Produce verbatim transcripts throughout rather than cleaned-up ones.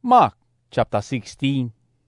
Mark chapter sixteen.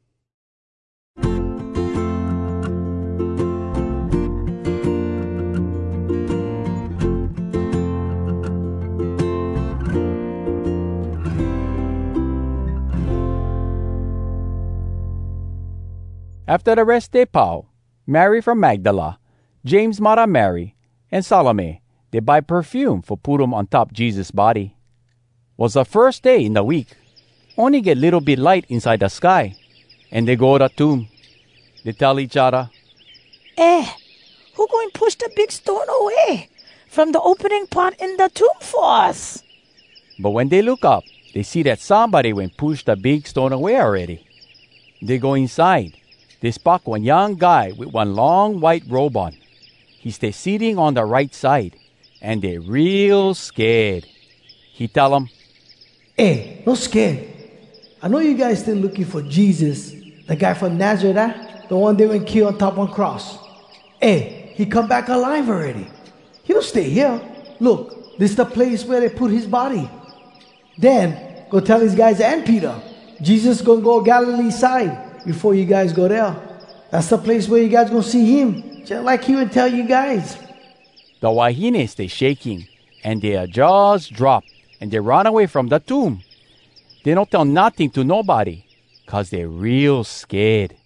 After the rest day, Paul, Mary from Magdala, James mother Mary, and Salome, they buy perfume for put 'em on top Jesus' body. Was the first day in the week. Only get little bit light inside the sky, and they go to the tomb. They tell each other, Eh, who going push the big stone away from the opening part in the tomb for us? But when they look up, they see that somebody went push the big stone away already. They go inside. They spot one young guy with one long white robe on. He stay sitting on the right side, and they real scared. He tell them, Hey, no scared. I know you guys still looking for Jesus, the guy from Nazareth, huh? The one they went kill on top one cross. Hey, he come back alive already. He don't stay here. Look, this is the place where they put his body. Then, go tell these guys and Peter, Jesus gonna go Galilee side before you guys go there. That's the place where you guys gonna see him, just like he would tell you guys. the wahines stay shaking, and their jaws drop, and they run away from the tomb. They don't tell nothing to nobody, cause they're real scared.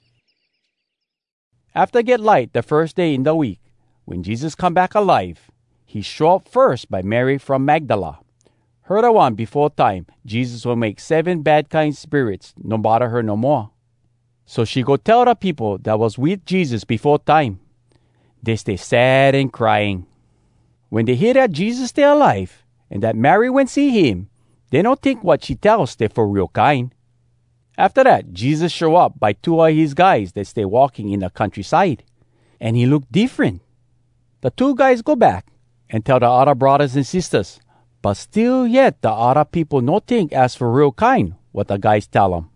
After get light the first day in the week, when Jesus come back alive, he show up first by Mary from Magdala. Her the one before time Jesus will make seven bad kind spirits no bother her no more. So she go tell the people that was with Jesus before time. They stay sad and crying. When they hear that Jesus stay alive and that Mary went see him, they don't think what she tells they for real kind. After that, Jesus show up by two of his guys that stay walking in the countryside. And he look different. The two guys go back and tell the other brothers and sisters. But still yet the other people no think as for real kind what the guys tell them.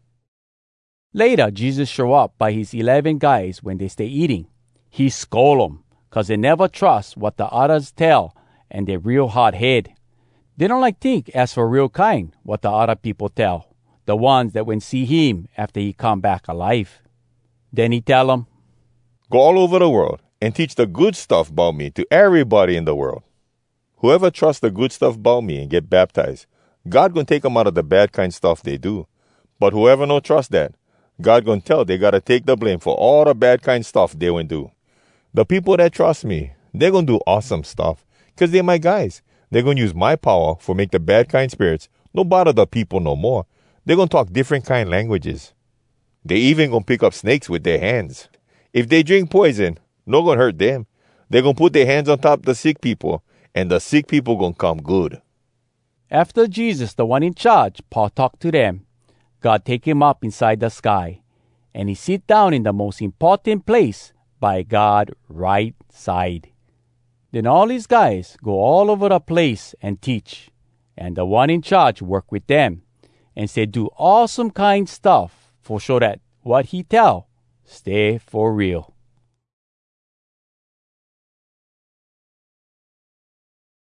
Later, Jesus show up by his eleven guys when they stay eating. He scold them cause they never trust what the others tell and they real hard head. They don't like think as for real kind what the other people tell. The ones that went see him after he come back alive. Then he tell them, Go all over the world and teach the good stuff about me to everybody in the world. Whoever trusts the good stuff about me and get baptized, God gonna take them out of the bad kind stuff they do. But whoever no trust that, God gonna tell they gotta take the blame for all the bad kind stuff they went do. The people that trust me, they gonna do awesome stuff, cause they're my guys. They're gonna use my power for make the bad kind spirits no bother the people no more. They're gonna talk different kind languages. They even gonna pick up snakes with their hands. If they drink poison, no gonna hurt them. They're gonna put their hands on top the sick people, and the sick people gonna come good. After Jesus, the one in charge, Paul talked to them. God take him up inside the sky, and he sit down in the most important place by God's right side. Then all these guys go all over the place and teach, and the one in charge work with them, and say do awesome kind stuff for sure that what he tell stay for real.